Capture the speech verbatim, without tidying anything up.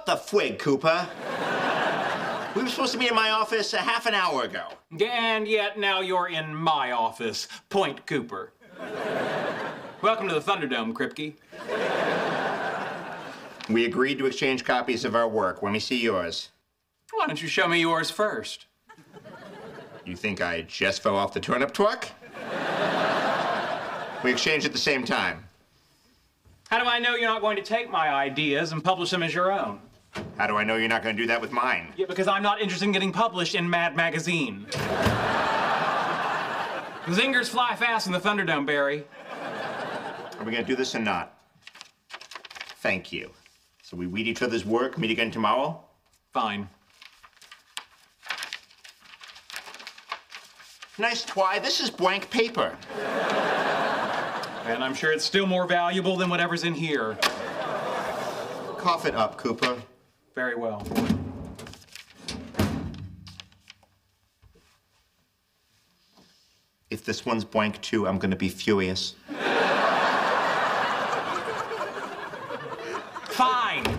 What the frig, Cooper? We were supposed to be in my office a half an hour ago. And yet now you're in my office. Point Cooper. Welcome to the Thunderdome, Kripke. We agreed to exchange copies of our work. Let me see yours. Why don't you show me yours first? You think I just fell off the turnip truck? We exchanged at the same time. How do I know you're not going to take my ideas and publish them as your own? How do I know you're not going to do that with mine? Yeah, because I'm not interested in getting published in Mad Magazine. Zingers fly fast in the Thunderdome, Barry. Are we going to do this or not? Thank you. So we read each other's work, meet again tomorrow? Fine. Nice try. This is blank paper. And I'm sure it's still more valuable than whatever's in here. Cough it up, Cooper. Very well. If this one's blank too, I'm gonna be furious. Fine.